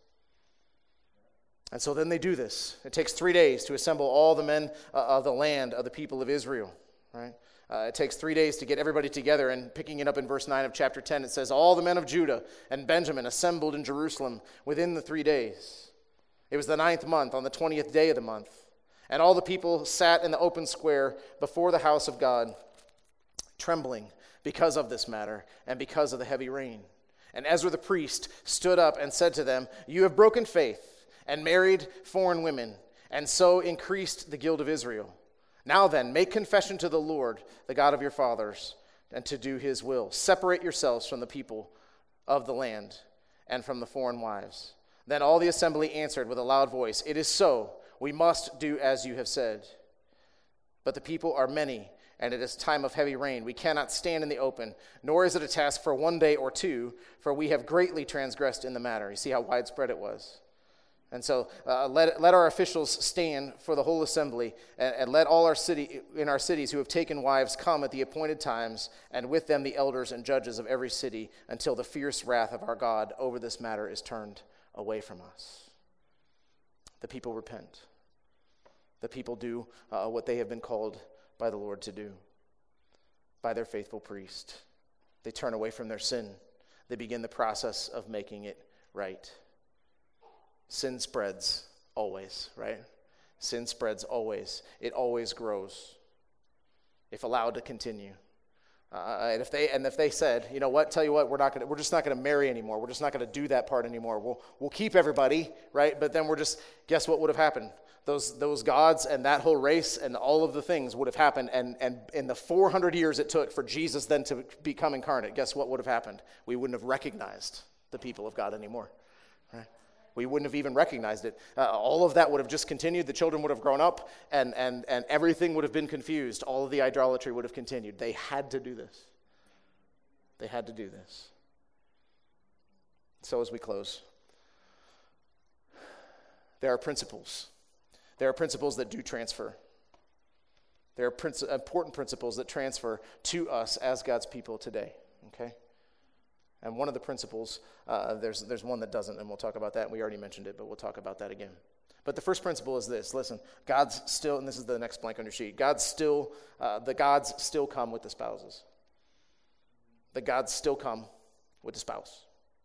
And so then they do this. It takes three days to assemble all the men uh, of the land of the people of Israel, right? Uh, it takes three days to get everybody together, and picking it up in verse nine of chapter ten, it says, all the men of Judah and Benjamin assembled in Jerusalem within the three days. It was the ninth month, on the twentieth day of the month. And all the people sat in the open square before the house of God, trembling because of this matter and because of the heavy rain. And Ezra the priest stood up and said to them, you have broken faith and married foreign women, and so increased the guilt of Israel. Now then, make confession to the Lord, the God of your fathers, and to do his will. Separate yourselves from the people of the land and from the foreign wives. Then all the assembly answered with a loud voice, it is so. We must do as you have said. But the people are many, and it is time of heavy rain. We cannot stand in the open, nor is it a task for one day or two, for we have greatly transgressed in the matter. You see how widespread it was. And so uh, let, let our officials stand for the whole assembly, and, and let all our city in our cities who have taken wives come at the appointed times, and with them the elders and judges of every city, until the fierce wrath of our God over this matter is turned away from us. The people repent. The people do uh, what they have been called by the Lord to do, by their faithful priest. They turn away from their sin. They begin the process of making it right. Sin spreads always, right? Sin spreads always. It always grows if allowed to continue. Uh, and if they and if they said, you know what, tell you what, we're not gonna, we're just not going to marry anymore. We're just not going to do that part anymore. We'll we'll keep everybody, right? But then we're just, guess what would have happened? Those those gods and that whole race and all of the things would have happened. And and in the four hundred years it took for Jesus then to become incarnate, guess what would have happened? We wouldn't have recognized the people of God anymore, right? We wouldn't have even recognized it. Uh, all of that would have just continued. The children would have grown up, and, and, and everything would have been confused. All of the idolatry would have continued. They had to do this. They had to do this. So as we close, there are principles. There are principles that do transfer. There are princi- important principles that transfer to us as God's people today, okay? And one of the principles, uh, there's there's one that doesn't, and we'll talk about that. We already mentioned it, but we'll talk about that again. But the first principle is this. Listen, God's still, and this is the next blank on your sheet, God's still, uh, the gods still come with the spouses. The gods still come with the spouse.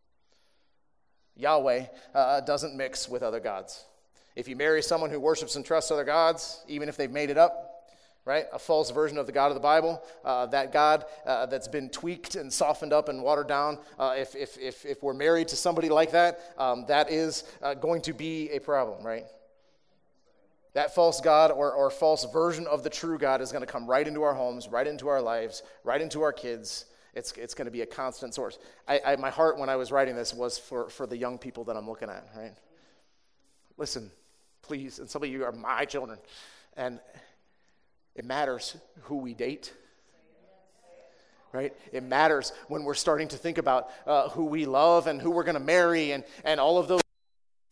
Yahweh uh, doesn't mix with other gods. If you marry someone who worships and trusts other gods, even if they've made it up, right, a false version of the God of the Bible, uh, that God uh, that's been tweaked and softened up and watered down, uh, if, if, if, if we're married to somebody like that, um, that is uh, going to be a problem, right? That false God or, or false version of the true God is going to come right into our homes, right into our lives, right into our kids. It's it's going to be a constant source. I, I, my heart when I was writing this was for, for the young people that I'm looking at, right? Listen, please, and some of you are my children, and it matters who we date, right? It matters when we're starting to think about uh, who we love and who we're going to marry and, and all of those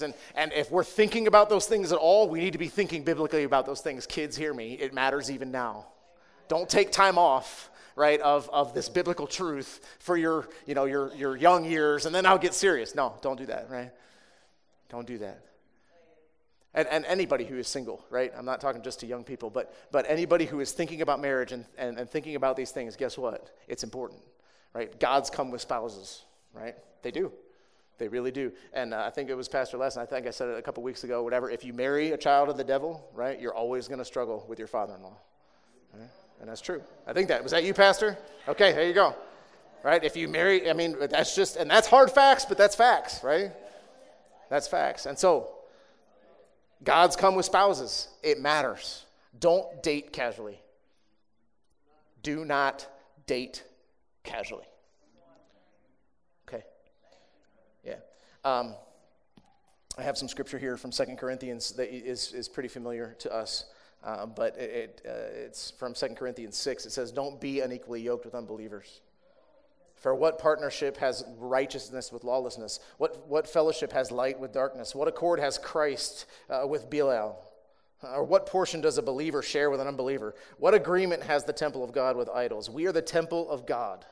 And, and if we're thinking about those things at all, we need to be thinking biblically about those things. Kids, hear me. It matters even now. Don't take time off, right, of, of this biblical truth for your, you know, your, your young years, and then I'll get serious. No, don't do that, right? Don't do that. And, and anybody who is single, right? I'm not talking just to young people, but but anybody who is thinking about marriage and, and, and thinking about these things, guess what? It's important, right? Gods come with spouses, right? They do. They really do. And uh, I think it was Pastor Les, and I think I said it a couple weeks ago, whatever. If you marry a child of the devil, right, you're always going to struggle with your father-in-law. Right? And that's true. I think that. Was that you, Pastor? Okay, there you go. Right? If you marry, I mean, that's just, and that's hard facts, but that's facts, right? That's facts. And so, gods come with spouses. It matters. Don't date casually. Do not date casually. Okay. Yeah. Um, I have some scripture here from Second Corinthians that is, is pretty familiar to us. Uh, but it, it, uh, it's from Second Corinthians six. It says, don't be unequally yoked with unbelievers. For what partnership has righteousness with lawlessness? What, what fellowship has light with darkness? What accord has Christ uh, with Belial? Or what portion does a believer share with an unbeliever? What agreement has the temple of God with idols? We are the temple of God.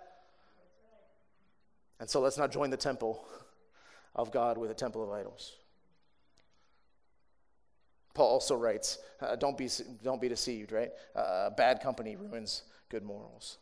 And so let's not join the temple of God with a temple of idols. Paul also writes, uh, don't be don't be deceived, right? Uh, bad company ruins good morals.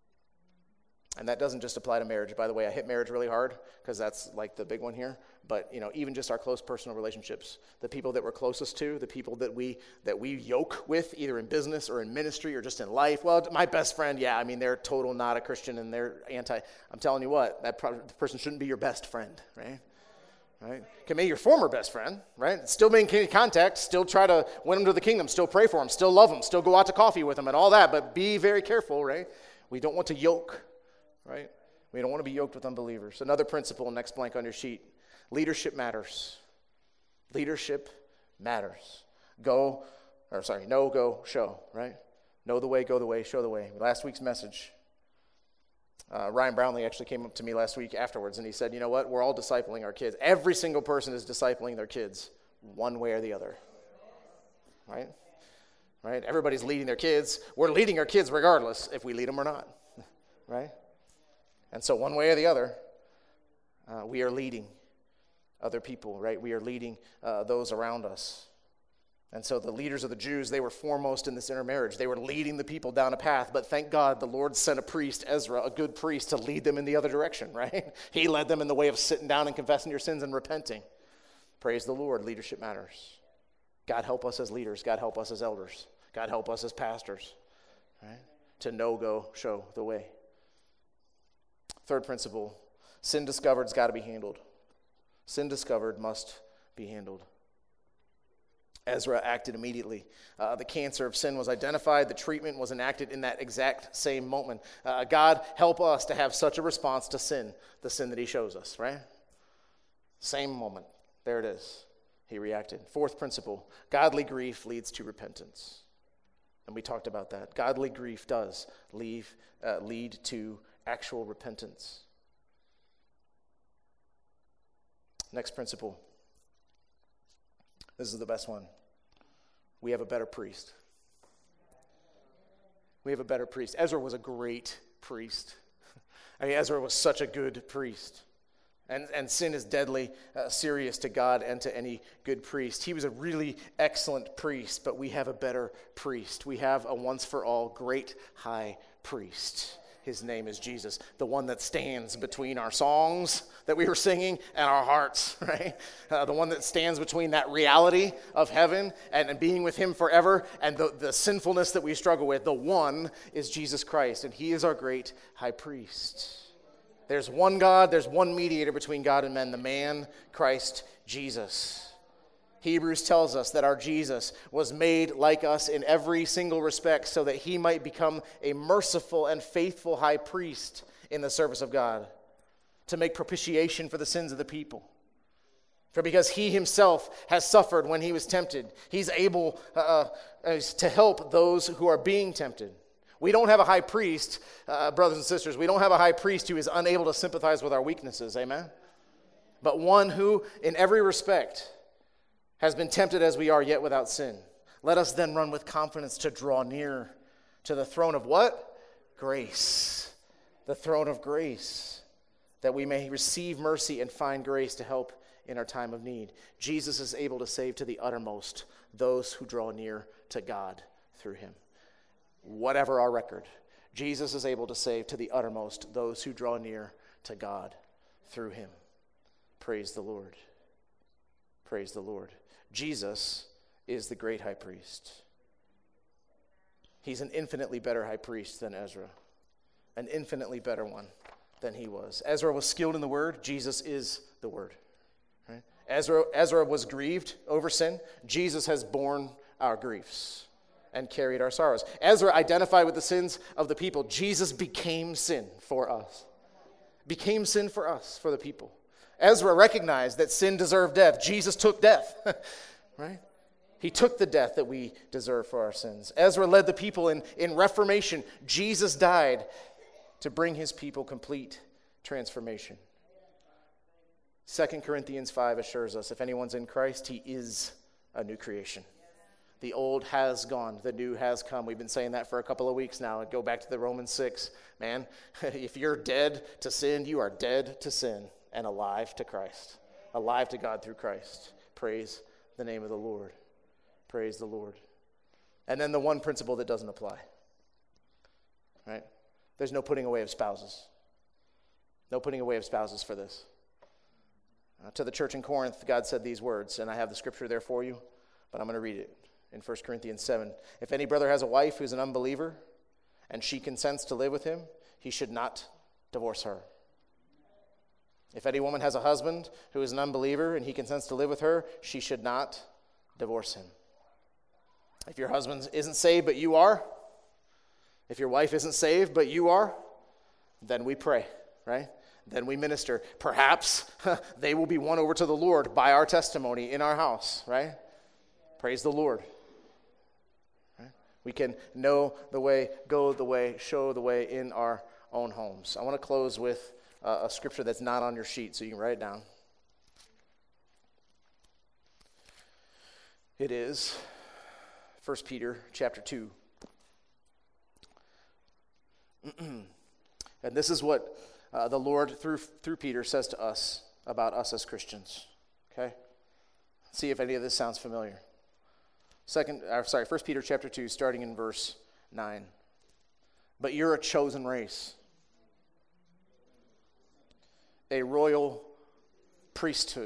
And that doesn't just apply to marriage. By the way, I hit marriage really hard because that's like the big one here. But, you know, even just our close personal relationships, the people that we're closest to, the people that we that we yoke with, either in business or in ministry or just in life. Well, my best friend, yeah, I mean, they're total not a Christian and they're anti. I'm telling you what, that pro- person shouldn't be your best friend, right? Right? Can be your former best friend, right? Still maintain contact, still try to win them to the kingdom, still pray for them, still love them, still go out to coffee with them and all that, but be very careful, right? We don't want to yoke, right? We don't want to be yoked with unbelievers. Another principle, next blank on your sheet, leadership matters. Leadership matters. Go, or sorry, know, go, show, right? Know the way, go the way, show the way. Last week's message. Uh, Ryan Brownlee actually came up to me last week afterwards, and he said, you know what, we're all discipling our kids. Every single person is discipling their kids one way or the other, right? Right? Everybody's leading their kids. We're leading our kids regardless if we lead them or not, right? And so one way or the other, uh, we are leading other people, right? We are leading uh, those around us. And so the leaders of the Jews, they were foremost in this intermarriage. They were leading the people down a path. But thank God the Lord sent a priest, Ezra, a good priest, to lead them in the other direction, right? He led them in the way of sitting down and confessing your sins and repenting. Praise the Lord. Leadership matters. God help us as leaders. God help us as elders. God help us as pastors, right? To know, go, show the way. Third principle, sin discovered's got to be handled. Sin discovered must be handled. Ezra acted immediately. Uh, the cancer of sin was identified. The treatment was enacted in that exact same moment. Uh, God, help us to have such a response to sin, the sin that he shows us, right? Same moment. There it is. He reacted. Fourth principle, godly grief leads to repentance. And we talked about that. Godly grief does leave, uh, lead to actual repentance. Next principle. This is the best one. We have a better priest. We have a better priest. Ezra was a great priest. I mean, Ezra was such a good priest. And, and sin is deadly uh, serious to God and to any good priest. He was a really excellent priest, but we have a better priest. We have a once-for-all great high priest. His name is Jesus, the one that stands between our songs that we were singing and our hearts, right? Uh, the one that stands between that reality of heaven and, and being with him forever and the, the sinfulness that we struggle with. The one is Jesus Christ, and he is our great high priest. There's one God, there's one mediator between God and men, the man, Christ Jesus. Hebrews tells us that our Jesus was made like us in every single respect so that he might become a merciful and faithful high priest in the service of God to make propitiation for the sins of the people. For because he himself has suffered when he was tempted, he's able uh, uh, to help those who are being tempted. We don't have a high priest, uh, brothers and sisters, we don't have a high priest who is unable to sympathize with our weaknesses, amen? but one who, in every respect, has been tempted as we are, yet without sin. Let us then run with confidence to draw near to the throne of what? Grace. The throne of grace, that we may receive mercy and find grace to help in our time of need. Jesus is able to save to the uttermost those who draw near to God through him. Whatever our record, Jesus is able to save to the uttermost those who draw near to God through him. Praise the Lord. Praise the Lord. Jesus is the great high priest. He's an infinitely better high priest than Ezra. An infinitely better one than he was. Ezra was skilled in the word. Jesus is the word. Right? Ezra, Ezra was grieved over sin. Jesus has borne our griefs and carried our sorrows. Ezra identified with the sins of the people. Jesus became sin for us. Became sin for us, for the people. Ezra recognized that sin deserved death. Jesus took death. Right? He took the death that we deserve for our sins. Ezra led the people in, in reformation. Jesus died to bring his people complete transformation. Second Corinthians five assures us, if anyone's in Christ, he is a new creation. The old has gone, the new has come. We've been saying that for a couple of weeks now. Go back to the Romans six. Man, if you're dead to sin, you are dead to sin and alive to Christ. Alive to God through Christ. Praise the name of the Lord. Praise the Lord. And then the one principle that doesn't apply. Right? There's no putting away of spouses. No putting away of spouses for this. Uh, to the church in Corinth, God said these words, and I have the scripture there for you, but I'm going to read it in First Corinthians seven. If any brother has a wife who's an unbeliever, and she consents to live with him, he should not divorce her. If any woman has a husband who is an unbeliever, and he consents to live with her, she should not divorce him. If your husband isn't saved, but you are, if your wife isn't saved, but you are, then we pray, right? Then we minister. Perhaps they will be won over to the Lord by our testimony in our house, right? Praise the Lord. Right? We can know the way, go the way, show the way in our own homes. I want to close with uh, a scripture that's not on your sheet, so you can write it down. It is First Peter chapter two. And this is what uh, the Lord, through through Peter, says to us about us as Christians. Okay? See if any of this sounds familiar. Second, uh, sorry, First Peter chapter two, starting in verse nine. But you're a chosen race, a royal priesthood,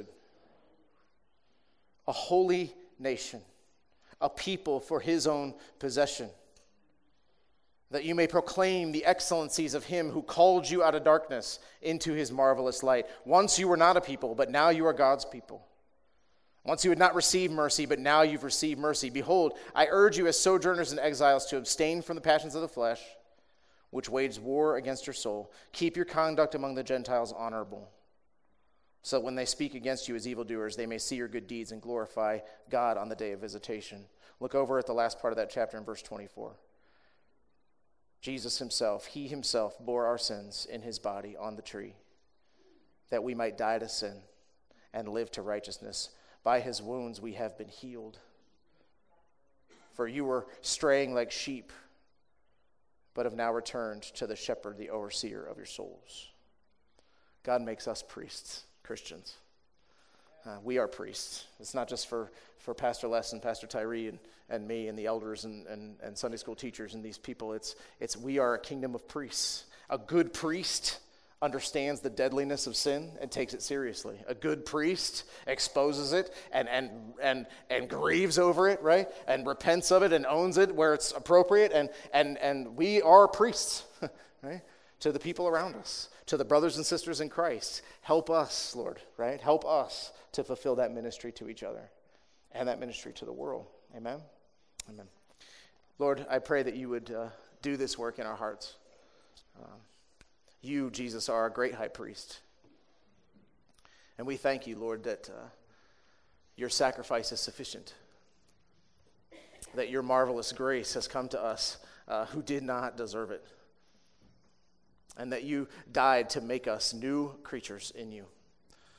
a holy nation, a people for his own possession, that you may proclaim the excellencies of him who called you out of darkness into his marvelous light. Once you were not a people, but now you are God's people. Once you had not received mercy, but now you've received mercy. Behold, I urge you as sojourners and exiles to abstain from the passions of the flesh, which wage war against your soul. Keep your conduct among the Gentiles honorable, so that when they speak against you as evildoers, they may see your good deeds and glorify God on the day of visitation. Look over at the last part of that chapter in verse twenty-four. Jesus himself, he himself bore our sins in his body on the tree, that we might die to sin and live to righteousness. By his wounds we have been healed. For you were straying like sheep, but have now returned to the shepherd, the overseer of your souls. God makes us priests, Christians. Uh, we are priests. It's not just for, for Pastor Les and Pastor Tyree and, and me and the elders and, and, and Sunday school teachers and these people. It's, it's we are a kingdom of priests. A good priest understands the deadliness of sin and takes it seriously. A good priest exposes it and and and and grieves over it, right? And repents of it and owns it where it's appropriate. And and and we are priests, right? To the people around us, to the brothers and sisters in Christ. Help us, Lord, right? Help us to fulfill that ministry to each other and that ministry to the world. Amen? Amen. Lord, I pray that you would uh, do this work in our hearts. Um, you, Jesus, are our great high priest. And we thank you, Lord, that uh, your sacrifice is sufficient, that your marvelous grace has come to us uh, who did not deserve it, and that you died to make us new creatures in you.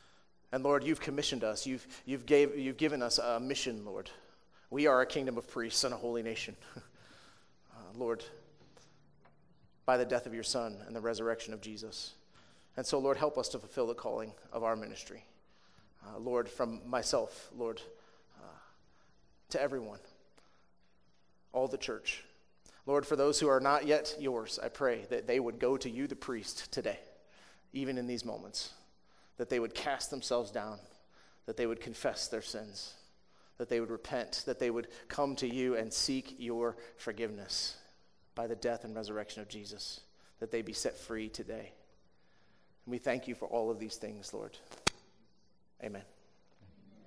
And Lord, you've commissioned us. You've, you've, gave, you've given us a mission, Lord. We are a kingdom of priests and a holy nation. uh, Lord, by the death of your Son and the resurrection of Jesus. And so, Lord, help us to fulfill the calling of our ministry. Uh, Lord, from myself, Lord, uh, to everyone, all the church. Lord, for those who are not yet yours, I pray that they would go to you, the priest, today, even in these moments, that they would cast themselves down, that they would confess their sins, that they would repent, that they would come to you and seek your forgiveness by the death and resurrection of Jesus, that they be set free today. And we thank you for all of these things, Lord. Amen.